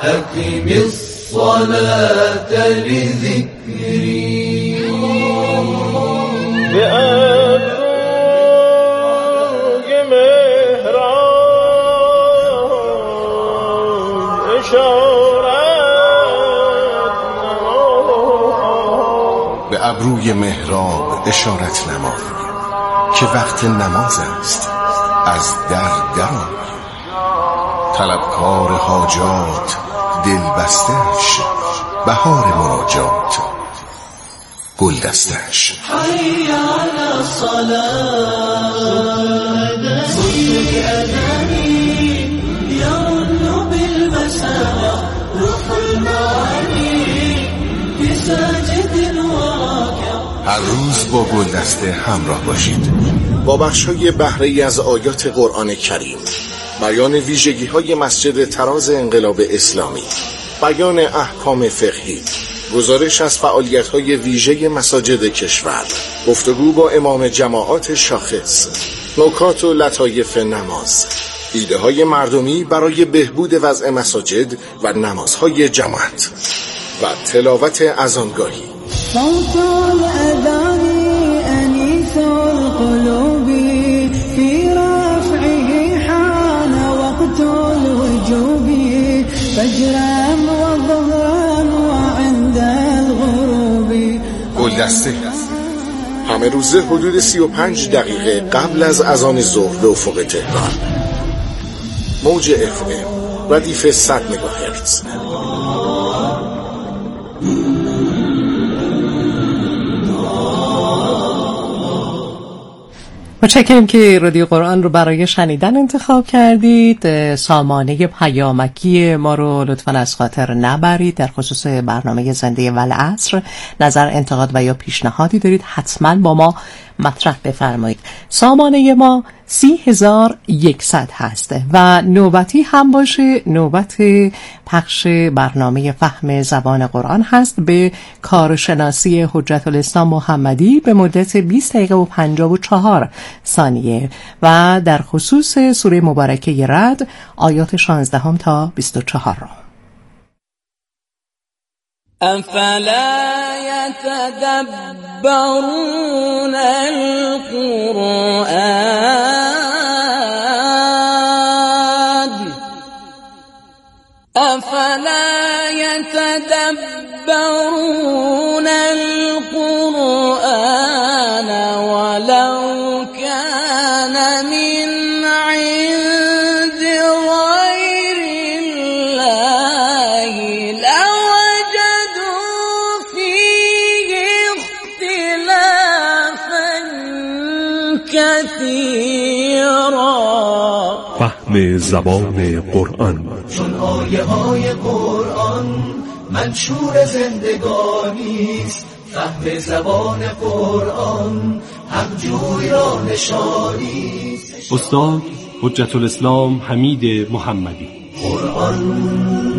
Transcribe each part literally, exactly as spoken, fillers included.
أقم الصلاة لذكري بأبروی مهران اشارت نما به ابروی محراب اشارت نما که وقت نماز است، از در درآی. طلبکار حاجات دل بستش، بهار مناجات گل دستش. حي على الصلاة صوت أذاني يرن بالمساء روح المعاني بساجد وراكع. هر روز با گل دسته همراه باشید، با بخشای بهره‌ای از آیات قرآن کریم، بیان ویژگی‌های مسجد تراز انقلاب اسلامی، بیان احکام فقهی، گزارش از فعالیت‌های ویژه مساجد کشور، گفتگو با امام جماعات شاخص، نکات و لطایف نماز، ایده‌های مردمی برای بهبود وضع مساجد و نمازهای جماعت و تلاوت اذانگاهی. صوت الأذان أنيس القلوب في رفعه حان وقت الوجوب فجرا وظهرا وعند الغروب. گلدسته همه روزه حدود سی و پنج دقیقه قبل از اذان ظهر به افق تهران. موج اف ام ردیف صد مگاهرتز. متشکرم که رادیو قرآن رو برای شنیدن انتخاب کردید. سامانه پیامکی ما رو لطفاً از خاطر نبرید. در خصوص برنامه زنده والعصر نظر، انتقاد و یا پیشنهادی دارید حتما با ما مطرح بفرمایید. سامانه ما سی هزار یکصد هست و نوبتی هم باشه، نوبت پخش برنامه فهم زبان قرآن هست به کارشناسی حجت الاسلام محمدی به مدت بیست دقیقه و پنجاه و چهار ثانیه و در خصوص سوره مبارکه رعد آیات شانزده تا بیست و چهار. أفلا يتدبرون القرآن أفلا يتدبرون القرآن ولو كان من عند غير الله لوجدوا فيه اختلافا كثيرا. فهم زبان قرآن. چون آیه های قرآن منشور زندگانیست، فهم زبان قرآن حق جوی را نشانیست. استاد حجت الاسلام حمید محمدی. قرآن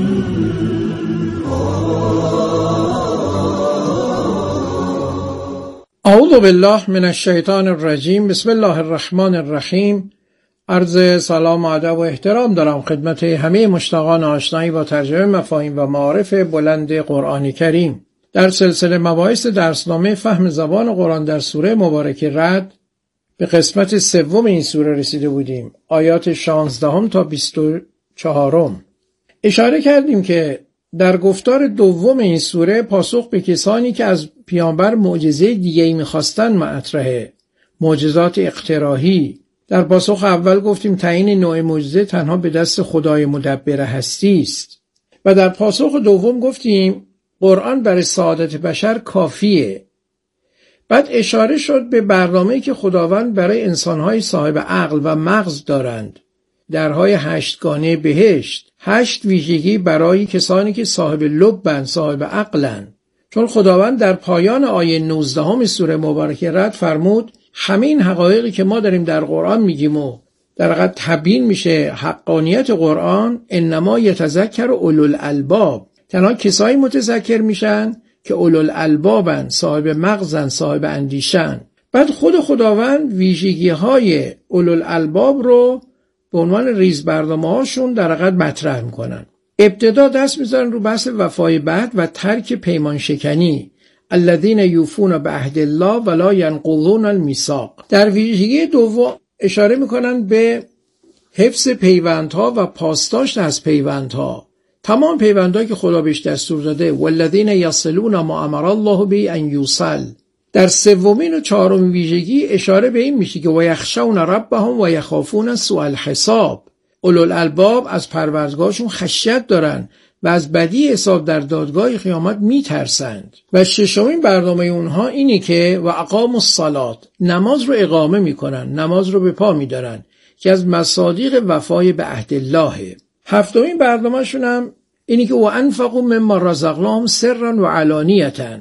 اعوذ بالله من الشیطان الرجیم. بسم الله الرحمن الرحیم. عرض سلام و ادب و احترام دارم خدمت همه مشتاقان آشنایی با ترجمه مفاهیم و معارف بلند قرآن کریم. در سلسله مباحث درسنامه فهم زبان قرآن در سوره مبارکه رعد به قسمت سوم این سوره رسیده بودیم، آیات شانزده تا بیست و چهار. اشاره کردیم که در گفتار دوم این سوره پاسخ به کسانی که از پیامبر معجزه دیگه‌ای می‌خواستن مطرحه، معجزات اقتراحی. در پاسخ اول گفتیم تعیین نوع معجزه تنها به دست خدای مدبر هستی است و در پاسخ دوم گفتیم قرآن برای سعادت بشر کافیه. بعد اشاره شد به برنامه‌ای که خداوند برای انسان‌های صاحب عقل و مغز دارند، درهای هشتگانه بهشت، هشت ویژگی برای کسانی که صاحب لبن، صاحب عقلن. چون خداوند در پایان آیه نوزدهم سوره مبارکه رعد فرمود همه این حقایقی که ما داریم در قرآن میگیم و در حقیقت تبیین میشه حقانیت قرآن، انما یتذکر اولو الالباب، تنها کسایی متذکر میشن که اولو الالبابن، صاحب مغزن، صاحب اندیشن. بعد خود خداوند ویژگی های اولو الالباب رو به عنوان ریز برنامه هاشون در حقیقت مطرح میکنن. ابتدا دست میذارن رو بحث وفای بعد و ترک پیمان شکنی. الذین یوفون بعهد الله ولا ینقضون المیثاق. در ویژگی دوم اشاره میکنن به حفظ پیوندها و پاسداشت از پیوندها، تمام پیوندهایی که خدا بهش دستور داده. والذین یصلون ما امر الله به ان یوصل. در سومین و چهارمین ویژگی اشاره به این میشه که و یخشون ربهم و یخافون سوء الحساب. اولوالالباب از پروردگارشون خشیت دارن و از بدی حساب در دادگاه قیامت میترسند. و ششمین برنامه اونها اینی که و اقاموا الصلاة، نماز رو اقامه میکنن، نماز رو به پا میدارن که از مصادیق وفای به عهد الله. هفتمین برنامه‌شون هم اینی که و انفقوا مما رزقناهم سرا و علانیة.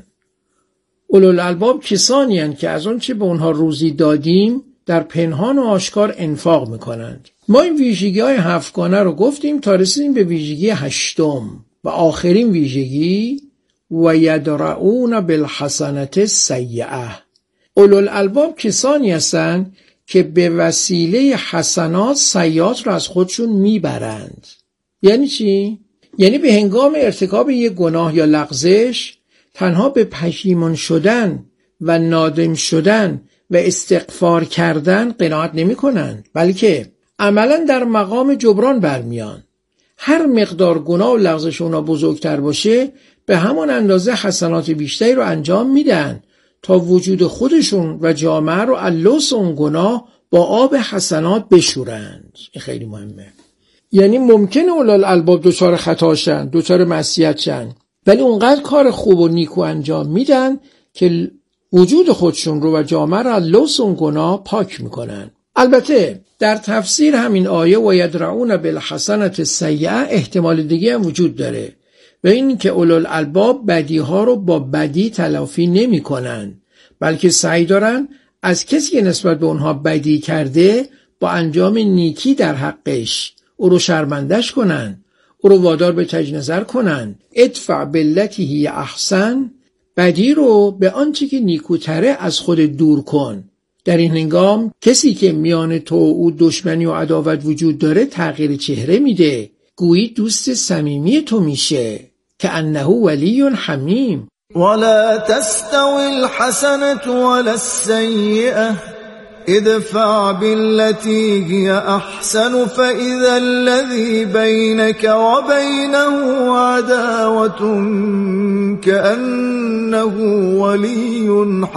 اولوالالباب کسانی هستند که از اون چه به اونها روزی دادیم در پنهان و آشکار انفاق میکنند. ما این ویژگی های هفتگانه رو گفتیم تا رسیدیم به ویژگی هشتم و آخرین ویژگی و یدرؤون بالحسنة السیئة. اولوالالباب کسانی هستند که به وسیله حسنات سیئات رو از خودشون میبرند. یعنی چی؟ یعنی به هنگام ارتکاب یک گناه یا لغزش تنها به پشیمان شدن و نادم شدن و استغفار کردن قناعت نمی کنند، بلکه عملا در مقام جبران برمیان. هر مقدار گناه و لغزش اونا بزرگتر باشه به همان اندازه حسنات بیشتری رو انجام میدن تا وجود خودشون و جامعه رو اللوث اون گناه با آب حسنات بشورند. این خیلی مهمه. یعنی ممکنه اولوالالباب دوچار خطا شن، دوچار معصیت شن، ولی اونقدر کار خوب و نیکو انجام میدن که وجود خودشون رو و جامعه رو اللوث اون گناه پاک میکنن. البته در تفسیر همین آیه و یدرؤون بالحسنة السیئة احتمال دیگه هم وجود داره و این که اولوالالباب بدی ها رو با بدی تلافی نمی کنن، بلکه سعی دارن از کسی که نسبت به اونها بدی کرده با انجام نیکی در حقش او رو شرمندش کنن، او رو وادار به تجنظر کنن. ادفع بالتی هی احسن، بدی رو به آنچه که نیکوتره از خود دور کن. در این هنگام کسی که میان تو او دشمنی و عداوت وجود داره تغییر چهره میده، گویی دوست صمیمی تو میشه. که انه ولی حمیم. ولا تستوي الحسنة ولا السيئة ادفع بالتي هي أحسن فإذا الذي بينك وبينه عداوة كأنه ولي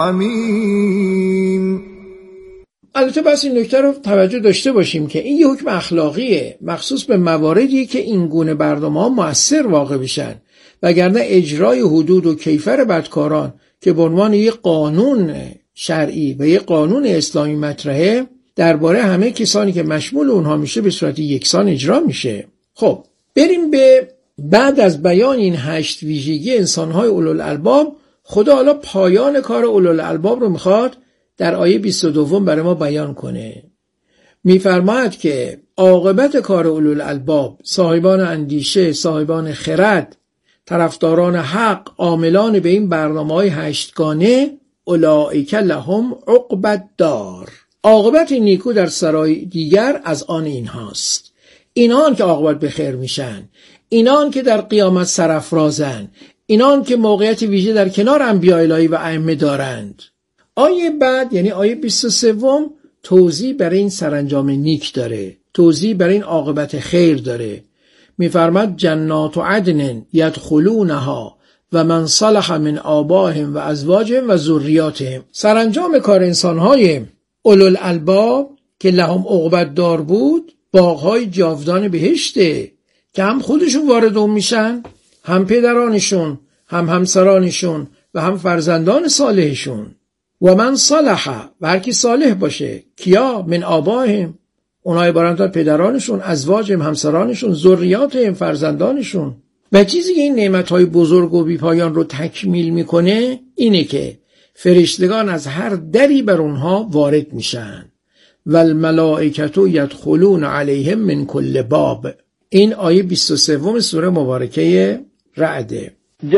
حميم. البته بس این نکته رو توجه داشته باشیم که این یه حکم اخلاقیه مخصوص به مواردی که این گونه برنامه‌ها مؤثر واقع بشن، وگرنه اجرای حدود و کیفر بدکاران که به عنوان یک قانون شرعی و یک قانون اسلامی مطرحه درباره همه کسانی که مشمول اونها میشه به صورت یکسان اجرا میشه. خب بریم به بعد از بیان این هشت ویژگی انسان‌های اولوالالباب، خدا حالا پایان کار اولوالالباب رو میخواد در آیه بیست و دو برای ما بیان کنه. میفرماید که عاقبت کار اولوالالباب، صاحبان اندیشه، صاحبان خرد، طرفداران حق، عاملان به این برنامه‌های هشتگانه، اولئک لهم عقبی الدار، عاقبت نیکو در سرای دیگر از آن اینهاست. اینان که عاقبت به خیر میشن، اینان که در قیامت سرافرازن، اینان که موقعیت ویژه در کنار انبیاء الهی و ائمه دارند. آیه بعد یعنی آیه بیست و سه توضیح برای این سرانجام نیک داره، توضیح برای این عاقبت خیر داره. میفرماد جنات عدن یدخلونها و من صلح من آبائهم و ازواجهم و ذریاتهم. سرانجام کار انسان‌های اولوالالباب که لهم عقبی الدار بود، باغ‌های جاودان بهشته که هم خودشون وارد اون میشن، هم پدرانشون، هم همسرانشون و هم فرزندان صالحشون. و من صلح، و هر کی صالح باشه، کیا؟ من آبائهم، اونها عبارت از پدرانشون، ازواجهم، همسرانشون، ذریاتهم، فرزندانشون. و چیزی که این نعمت‌های بزرگ و بی‌پایان رو تکمیل میکنه اینه که فرشتگان از هر دری بر اونها وارد میشن. و الملائکه یدخلون علیهم من کل باب. این آیه بیست و سه سوره مبارکه رعده.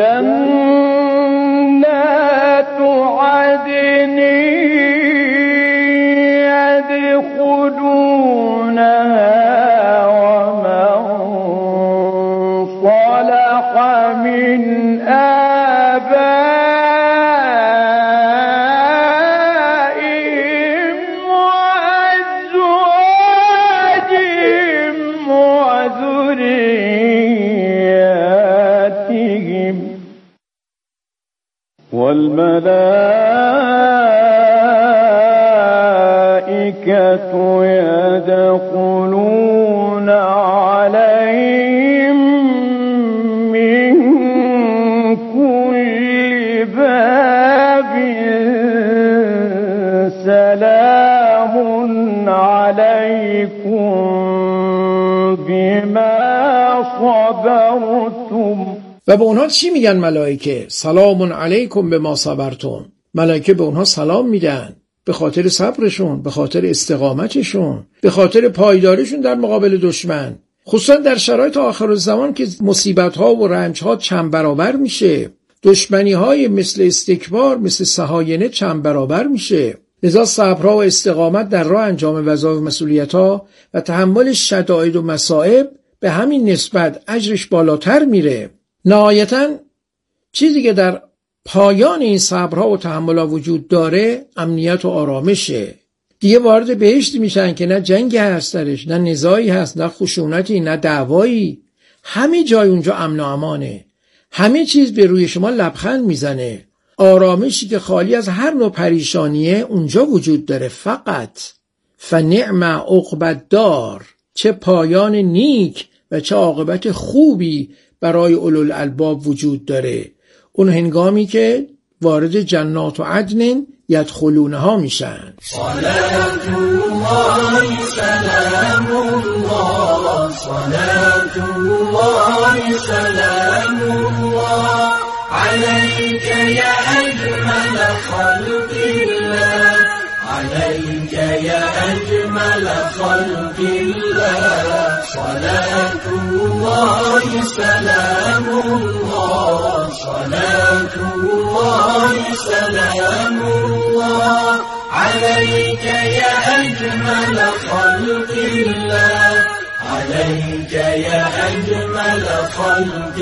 جنات عدن يدخلونها ومن والملائكة يدخلون عليهم من كل باب سلام عليكم بما صبرتم. و به اونها چی میگن ملائکه؟ سلام علیکم بما صبرتم. ملائکه به اونها سلام میدن به خاطر صبرشون، به خاطر استقامتشون، به خاطر پایداریشون در مقابل دشمن، خصوصا در شرایط آخرالزمان که مصیبت‌ها و رنج‌ها چند برابر میشه، دشمنی‌های مثل استکبار، مثل صهاینه چند برابر میشه. لذا صبرها و استقامت در راه انجام وظایف و مسئولیت‌ها و تحمل شدائد و مصائب به همین نسبت اجرش بالاتر میره. نهایتاً چیزی که در پایان این صبرها و تحملها وجود داره امنیت و آرامشه. دیگه وارد بهشت میشن که نه جنگی هست درش، نه نزاعی هست، نه خشونتی، نه دعوایی. همه جای اونجا امن و امانه. همه چیز به روی شما لبخند میزنه. آرامشی که خالی از هر نوع پریشانیه اونجا وجود داره. فقط فنعم عقبی الدار، چه پایان نیک و چه عاقبت خوبی برای اولوالالباب وجود داره. اون هنگامی که وارد جنات و عدن یدخلونها میشن. صلات الله سلام الله، صلات الله سلام الله عليك يا أجمل خلق الله، عليك يا أجمل خلق الله. صلاة الله سلام الله، صلاة الله سلام الله عليك يا أجمل خلق الله، عليك يا أجمل خلق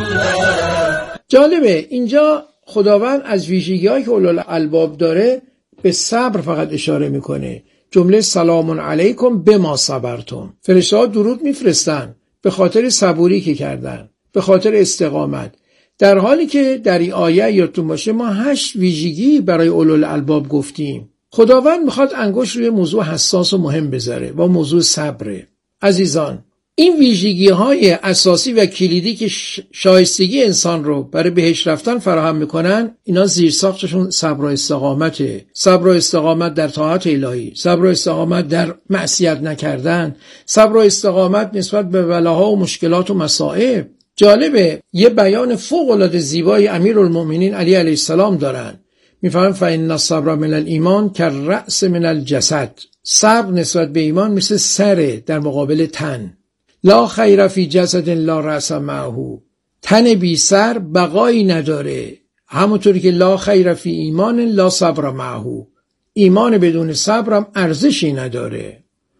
الله. جالبه اینجا خداوند از ویژگی‌هایی که اولوالالباب داره به صبر فقط اشاره میکنه. جمله سلام علیکم بما صبرتم. فرشته‌ها درود میفرستن به خاطر صبوری که کردن، به خاطر استقامت. در حالی که در این آیه یادتون باشه ما هشت ویژگی برای اولوالالباب گفتیم. خداوند میخواد انگشت روی موضوع حساس و مهم بذاره و موضوع صبره. عزیزان، این ویژگی‌های اساسی و کلیدی که شایستگی انسان رو برای بهشت رفتن فراهم میکنن، اینا زیرساختشون صبر و استقامته. صبر و استقامت در طاعت الهی، صبر و استقامت در معصیت نکردن، صبر و استقامت نسبت به بلاها و مشکلات و مصائب. جالبه یه بیان فوق‌العاده زیبای امیرالمؤمنین علی علیه السلام دارن. میفهمن فإن الصبر من الایمان کالرأس من الجسد. صبر نسبت به ایمان مثل سر در مقابل تن. لا خیر فی جسد لا رأس معه. تن بی سر بقایی نداره. همونطوری که لا خیر فی ایمان لا صبر معه. ایمان بدون صبرم ارزشی نداره.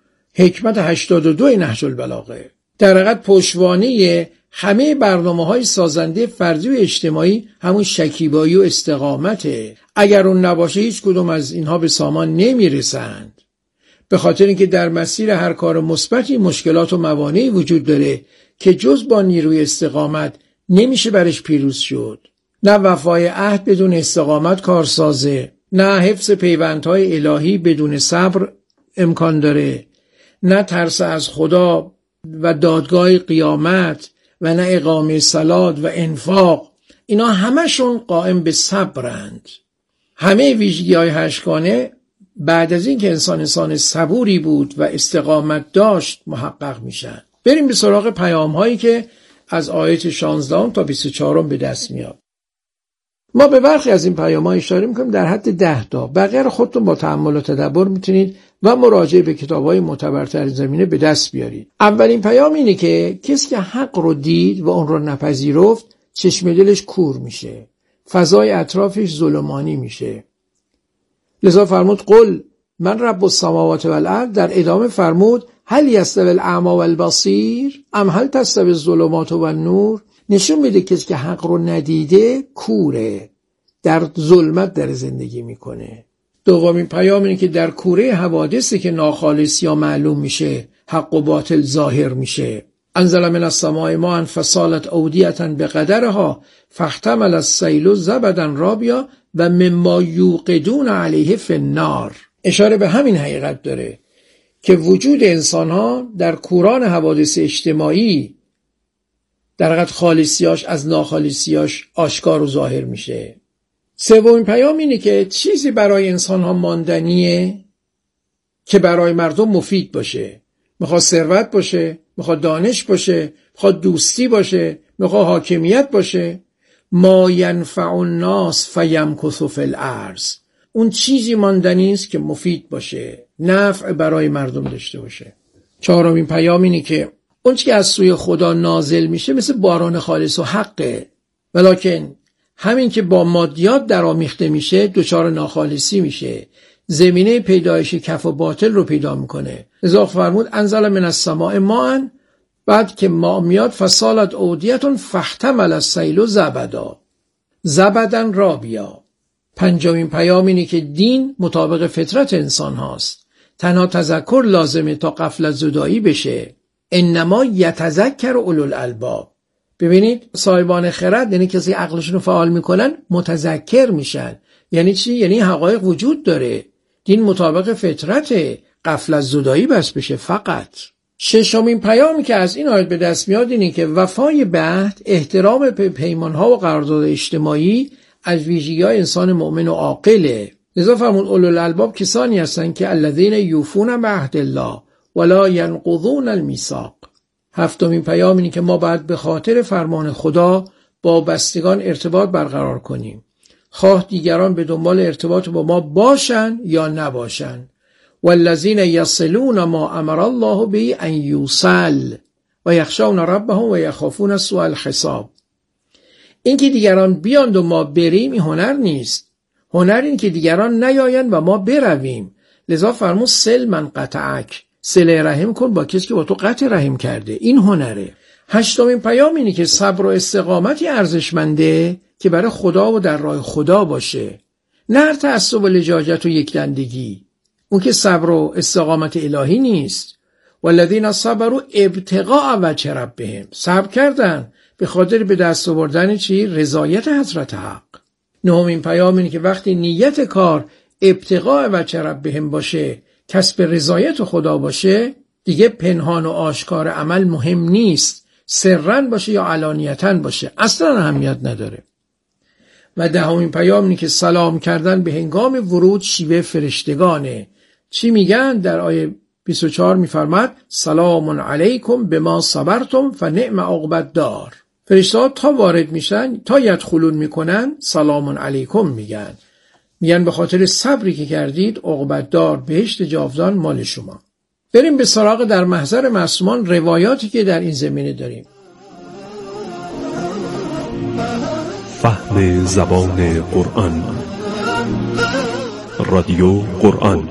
حکمت هشتاد و دو نهج البلاغه. در حقیقت پشتوانه همه برنامه‌های سازنده فردی و اجتماعی همون شکیبایی و استقامته. اگر اون نباشه هیچ کدوم از اینها به سامان نمیرسند. به خاطر اینکه در مسیر هر کار مثبتی مشکلات و موانعی وجود داره که جز با نیروی استقامت نمیشه برش پیروز شد. نه وفای عهد بدون استقامت کارسازه، نه حفظ پیوندهای الهی بدون صبر امکان داره، نه ترس از خدا و دادگاه قیامت و نه اقامه صلات و انفاق. اینا همشون قائم به صبرند. همه ویژگی‌های هشتگانه بعد از این که انسان انسان صبوری بود و استقامت داشت محقق میشن. بریم به سراغ پیام هایی که از آیت شانزده تا بیست و چهار به دست میاد. ما به برخی از این پیام ها اشاره میکنیم در حد ده تا. بقیه رو خودتون با تأمل و تدبر میتونید و مراجعه به کتاب های معتبرتر زمینه به دست بیارید. اولین پیام اینه که کسی که حق رو دید و اون رو نپذیرفت چشم دلش کور میشه، فضای اطرافش ظلمانی میشه. لذا فرمود قل من رب السماوات والارض. در ادامه فرمود هل یستوی الاعمی والبصیر ام هل تستوی الظلمات والنور. نشون میده کسی که حق رو ندیده کوره، در ظلمت در زندگی میکنه. دومین پیام اینه که در کوره حوادثی که ناخالص یا معلوم میشه حق و باطل ظاهر میشه. انزل من السماء ماء فسالت اودیة بقدرها فاحتمل السیل زبدا رابیا و مما یوقدون علیه فی النار. اشاره به همین حقیقت داره که وجود انسان‌ها در کوران حوادث اجتماعی در حقیقت خالصیاش از ناخالصیاش آشکار و ظاهر میشه. سومین پیام اینه که چیزی برای انسان‌ها ماندنیه که برای مردم مفید باشه. میخواد ثروت باشه، میخواد دانش باشه، میخواد دوستی باشه، میخواد حاکمیت باشه. ما ینفع الناس فیمکث فی الارض. اون چیزی ماندنی است که مفید باشه، نفع برای مردم داشته باشه. چهارمین پیام اینه که اون چیزی که از سوی خدا نازل میشه مثل باران خالص و حقه، ولکن همین که با مادیات درآمیخته میشه دچار ناخالصی میشه، زمینه پیدایش کف و باطل رو پیدا میکنه. لذا فرمود انزل من السماء ماء، بعد که ما میاد فسالت اودیتون فاحتمل السیل زبدا، زبدن رابیا. پنجمین پیام اینه که دین مطابق فطرت انسان هاست، تنها تذکر لازمه تا غفلت زدایی بشه. انما یتذکر اولو الالباب. ببینید صاحبان خرد یعنی کسی عقلشون رو فعال میکنن متذکر میشن. یعنی چی؟ یعنی حقایق وجود داره، دین مطابق فطرته، غفلت زدایی بس بشه فقط. ششمین پیامی که از این آیت به دست میاد اینه که وفای عهد، احترام به پیمانها و قرارداد اجتماعی از ویژگی‌های انسان مؤمن و عاقله. لذا فرمود اولو الالباب کسانی هستن که الذین یوفون بعهد الله ولا ینقضون المیثاق. هفتمین پیام اینه که ما باید به خاطر فرمان خدا با بستگان ارتباط برقرار کنیم، خواه دیگران به دنبال ارتباط با ما باشن یا نباشن. والذین یصلون ما امر الله به ان یوصل و یخشون ربهم و یخافون سوء الحساب. این که دیگران بیاند و ما بریم این هنر نیست. هنر این که دیگران نیایند و ما برویم. لذا فرمود سل من قطعک، صله رحم کن با کسی که با تو قطع رحم کرده. این هنره. هشتمین پیام اینه که صبر و استقامتی ارزشمنده که برای خدا و در راه خدا باشه، نه هر تعصب و لجاجت و یکدندگی. اون که صبر و استقامت الهی نیست. والذین صبروا ابتغاء وجه ربهم، صبر کردن به خاطر به دست آوردن چی؟ رضایت حضرت حق. نهمین پیام اینه که وقتی نیت کار ابتغاء وجه ربهم باشه، کسب رضایت خدا باشه، دیگه پنهان و آشکار عمل مهم نیست، سرًا باشه یا علانیتاً باشه اصلا اهمیت نداره. و دهمین پیام اینه که سلام کردن به هنگام ورود شیوه فرشتگانه. چی میگن؟ در آیه بیست و چهار میفرماد سلام علیکم بما صبرتم فنعم عقبی الدار. فرشته‌ها تا وارد میشن تا یدخلون میکنن سلام علیکم میگن، میگن به خاطر صبری که کردید عقبی الدار، بهشت جاودان مال شما. بریم به سراغ در محضر معصومان روایاتی که در این زمینه داریم. فهم زبان قرآن. رادیو قرآن.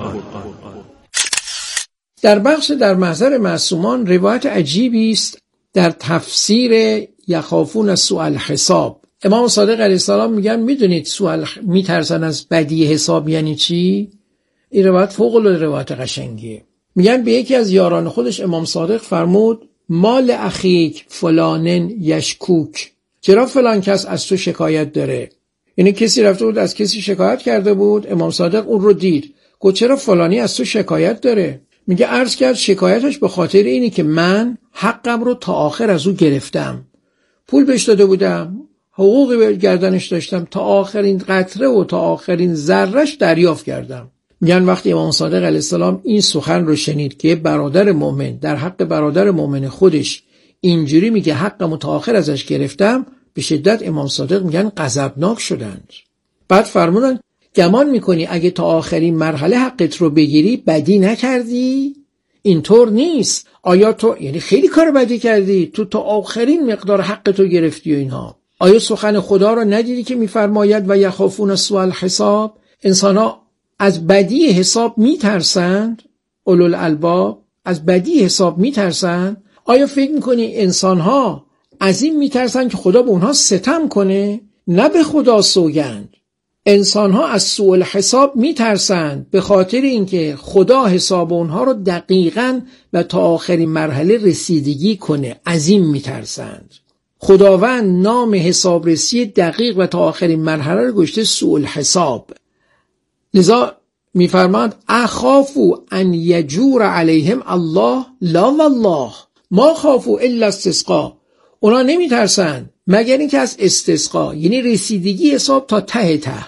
در بخش در محضر معصومان روایت عجیبی است در تفسیر یخافون سوء الحساب. امام صادق علیه السلام میگن میدونید سوء میترسن از بدی حساب یعنی چی؟ این روایت فوق العاده روایت قشنگیه. میگن به یکی از یاران خودش امام صادق فرمود مال اخیک فلانن یشکوک، چرا فلان کس از تو شکایت داره؟ یعنی کسی رفته بود از کسی شکایت کرده بود، امام صادق اون رو دید، گفت چرا فلانی از تو شکایت داره؟ میگه عرض کرد شکایتش به خاطر اینی که من حقم رو تا آخر از او گرفتم، پول بهش داده بودم، حقوقی به گردنش داشتم، تا آخرین قطره و تا آخرین ذره‌اش دریافت کردم. میگن وقتی امام صادق علیه السلام این سخن رو شنید که برادر مؤمن در حق برادر مؤمن خودش اینجوری میگه حقم تا آخر ازش گرفتم، به شدت امام صادق میگن غضبناک شدند. بعد فرمودن گمان میکنی اگه تا آخرین مرحله حقت رو بگیری بدی نکردی؟ اینطور نیست. آیا تو یعنی خیلی کار بدی کردی، تو تا آخرین مقدار حقت رو گرفتی و اینها؟ آیا سخن خدا رو ندیدی که میفرماید و یخافون سوء الحساب؟ انسان‌ها از بدی حساب میترسند، اولو الالباب از بدی حساب میترسند. آیا فکر میکنی انسان‌ها از این میترسند که خدا به اونها ستم کنه؟ نه به خدا سوگند. انسان‌ها از سوء الحساب میترسند به خاطر اینکه خدا حساب اونها رو دقیقاً و تا آخرین مرحله رسیدگی کنه، از این میترسند. خداوند نام حسابرسی دقیق و تا آخرین مرحله رو گذاشته سوء الحساب. لذا میفرماند اخافو ان یجور علیهم الله لا والله ما خافو الا استسقا. اونا نمیترسن مگر اینکه از استسقا، یعنی رسیدگی حساب تا ته ته.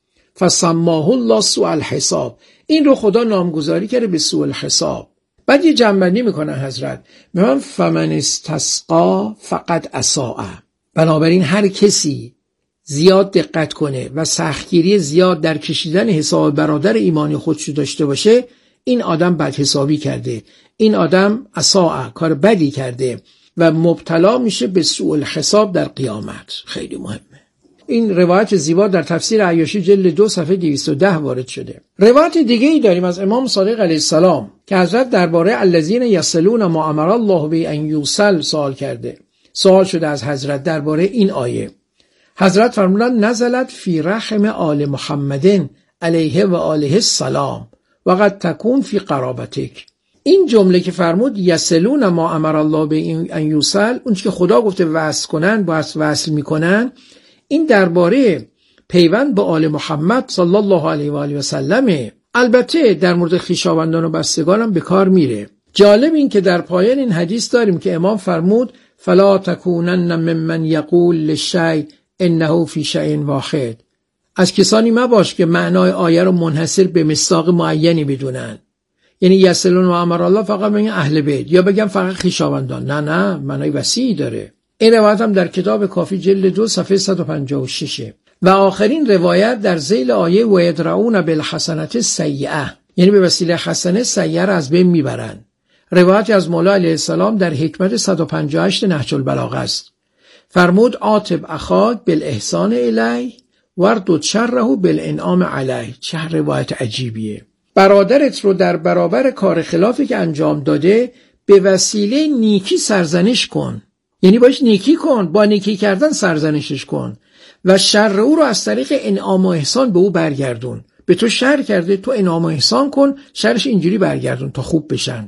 فسماه الله سوء الحساب، این رو خدا نامگذاری کرده به سوء الحساب. بعد یه جنبندی میکنن حضرت، میگن فمن استسقا فقط اساء. بنابراین هر کسی زیاد دقت کنه و سختگیری زیاد در کشیدن حساب برادر ایمانی خودش داشته باشه، این آدم بد حسابی کرده، این آدم اساء، کار بدی کرده و مبتلا میشه به سوء الحساب در قیامت. خیلی مهمه. این روایت زیبا در تفسیر عیاشی جلد دو صفحه دویست و ده وارد شده. روایت دیگه ای داریم از امام صادق علیه السلام که حضرت درباره الذین یصلون ما امر الله به ان یوصل سوال کرده. سوال شده از حضرت درباره این آیه. حضرت فرمودند نزلت فی رحم آل محمد علیه و آله السلام و قد تکون فی قرابتک. این جمله که فرمود یصلون ما امر الله به ان یوصل، اون چیزی که خدا گفته وصل کنن با وصل میکنن، این درباره پیوند با آل محمد صلی الله علیه و آله و سلمه. البته در مورد خویشاوندان و بستگان هم به کار میره. جالب این که در پایان این حدیث داریم که امام فرمود فلا تکونن ممن یقول للشیء انه فی شیء واحد. از کسانی مباش که معنای آیه رو منحصر به مصداق معینی بدونن، یعنی یصلون و امر الله فقط بگن اهل بیت یا بگن فقط خویشاوندان. نه نه، معنای وسیعی داره. این روایت هم در کتاب کافی جلد دو صفحه صد و پنجاه و شش. و آخرین روایت در ذیل آیه و یدرؤون بالحسنة السیئه، یعنی به وسیله حسنه سیئه را از بین میبرن. روایت از مولا علیه السلام در حکمت صد و پنجاه و هشت نهج البلاغه است. فرمود عاتب اخاک بالاحسان الیه واردد شره بالانعام علیه. چه روایت عجیبیه. برادرت رو در برابر کار خلافی که انجام داده به وسیله نیکی سرزنش کن، یعنی باش نیکی کن، با نیکی کردن سرزنشش کن و شر او رو از طریق انعام و احسان به او برگردون. به تو شر کرده، تو انعام و احسان کن، شرش اینجوری برگردون تا خوب بشن.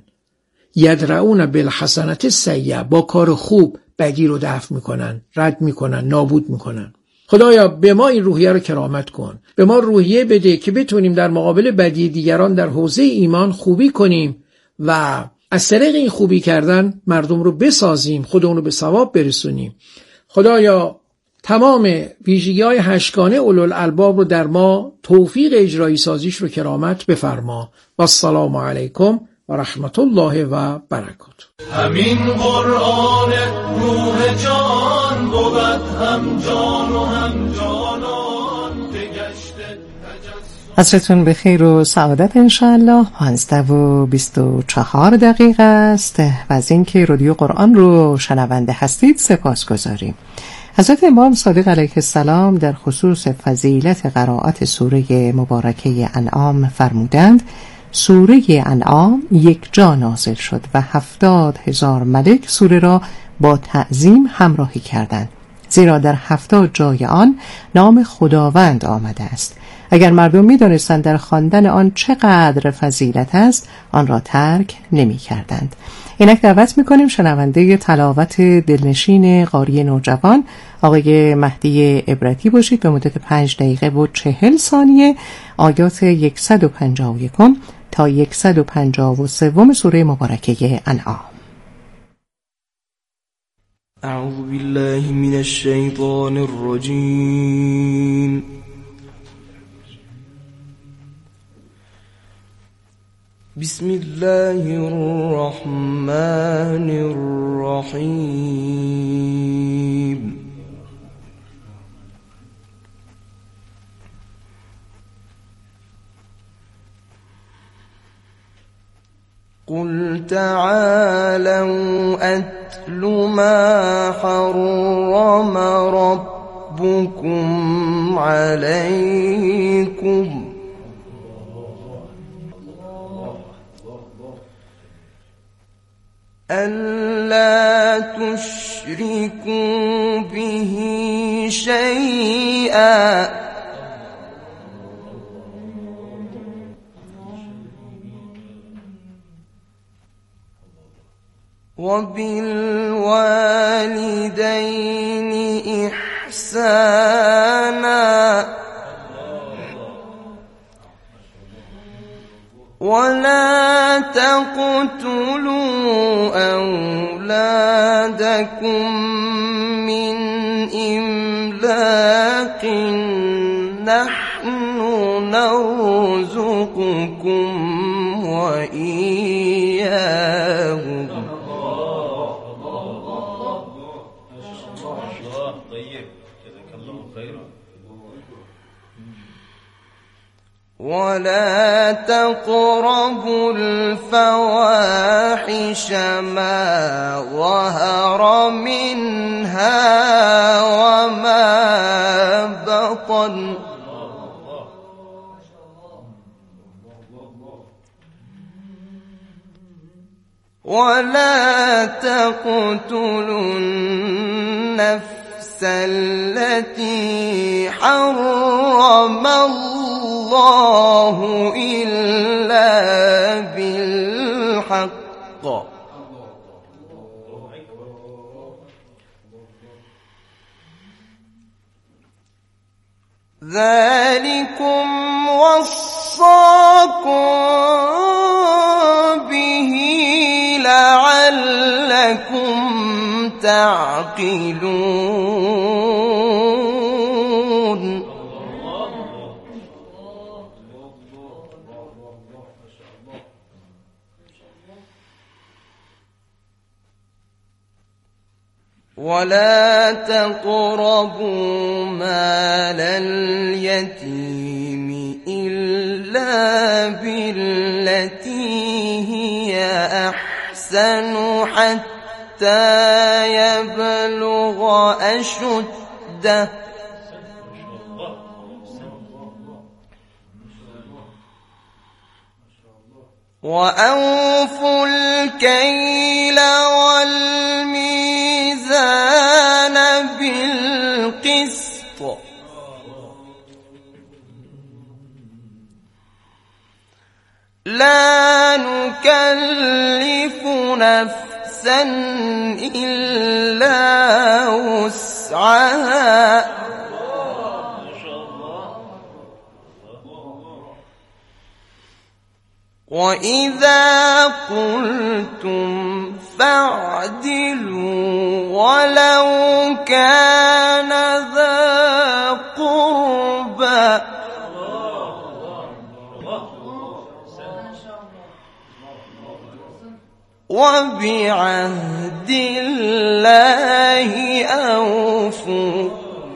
یدرؤون بالحسنة السیئه، با کار خوب بدی رو دفع میکنن، رد میکنن، نابود میکنن. خدایا به ما این روحیه رو کرامت کن، به ما روحیه بده که بتونیم در مقابل بدی دیگران در حوزه ایمان خوبی کنیم و از طریق این خوبی کردن مردم رو بسازیم، خودمون رو به ثواب برسونیم. خدایا تمام ویژگی‌های هشتگانه اولوالالباب رو در ما توفیق اجرایی سازیش رو کرامت بفرما. و السلام علیکم و رحمت الله و برکاته. همین قرآن روح جان بود، هم جان و هم جانان بگشته. عصرتون بخیر و سعادت انشاءالله. پانزده و بیست و چهار دقیقه است و از اینکه رادیو قرآن رو شنونده هستید سپاس گذاریم. حضرت امام صادق علیه السلام در خصوص فضیلت قرائت سوره مبارکه انعام فرمودند سوره انعام یک جا نازل شد و هفتاد هزار ملک سوره را با تعظیم همراهی کردند، زیرا در هفتاد جای آن نام خداوند آمده است. اگر مردم می دانستند در خواندن آن چقدر فضیلت است، آن را ترک نمی کردند. اینک دعوت می کنیم شنونده تلاوت دلنشین قاری نوجوان آقای مهدی عبرتی باشید به مدت پنج دقیقه و چهل ثانیه آیات صد و پنجاه و یک تا صد و پنجاه و سه سوره مبارکه انعام. اعوذ بالله من الشیطان الرجیم. بسم الله الرحمن الرحیم. قل تعالوا أتل ما حرم ربكم عليكم ألا تشركوا به شيئا وبالوالدين إحسانا ولا تقتلوا أولادكم من إملاق نحن نرزقكم وإياهم ولا تقربوا الفواحش ما ظهر منها وما بطن ولا تقتلوا النفس التي حرم الله إلا بالحق ذلكم وصاكم به لعلكم تعقلون ولا تقربوا مال اليتيم إلا بالتي هي أحسن حتى يبلغ أشده وأوفوا الكيل والميزان بالقسط لا نكلف نفسا إلا وسعها وإذا قلتم فاعدلوا ولو كان ذا قربى وبعهد الله أوفوا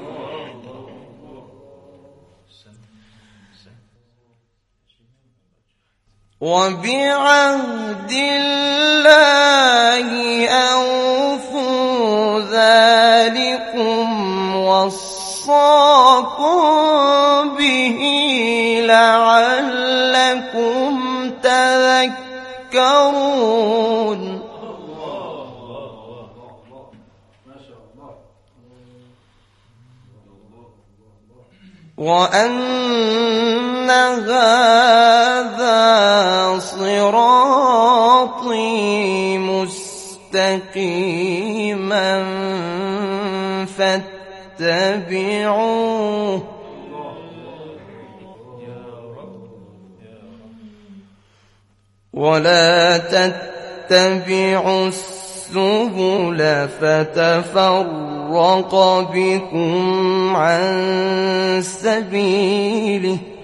وبعهد الله أوفوا ذلكم وصاكم به لعلكم تذكرون وأن هذا صراطي مستقيما فاتبعوه ولا تتبعوا السبل فتفرق بكم عن سبيله